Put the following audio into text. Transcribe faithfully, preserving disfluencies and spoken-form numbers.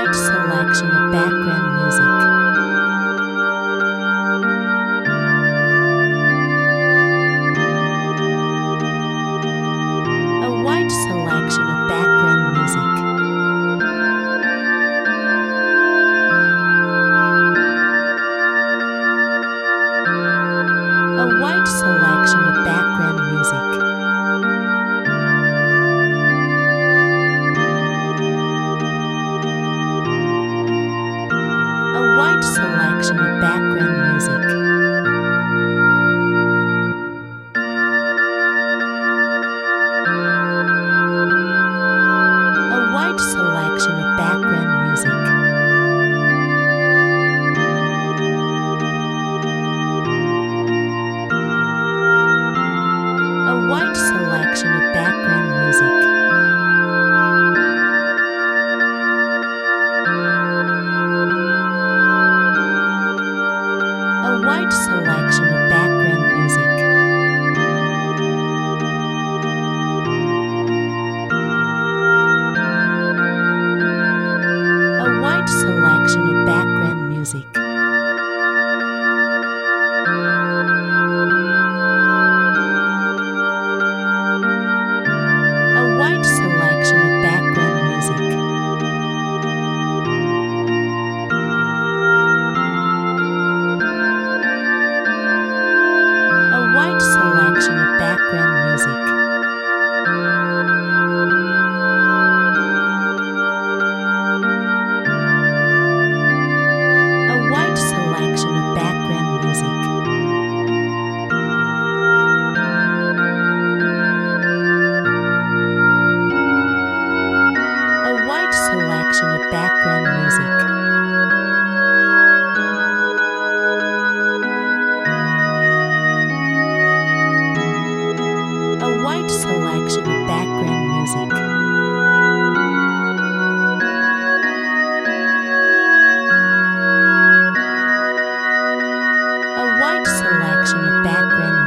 wide selection of background music. A wide selection of background music. A wide selection of background music. A wide selection of background music. A wide selection of background music. A wide selection of background music. A wide selection of background music. A wide selection of background music. A wide selection of background music. A wide selection of background music. A wide selection of background music. A wide selection of background music. A wide selection of background music. A wide selection of background